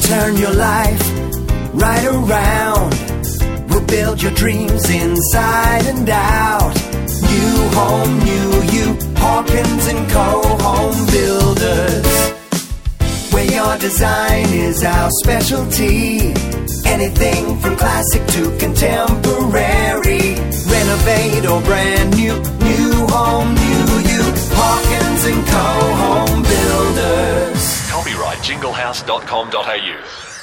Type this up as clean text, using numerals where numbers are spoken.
turn your life right around. We'll build your dreams inside and out. New home, new you, Hawkins & Co. Home Builders. Where your design is our specialty. Anything from classic to contemporary. Renovate or brand new, new home, new you, Hawkins & Co. Home Builders. Copyright jinglehouse.com.au.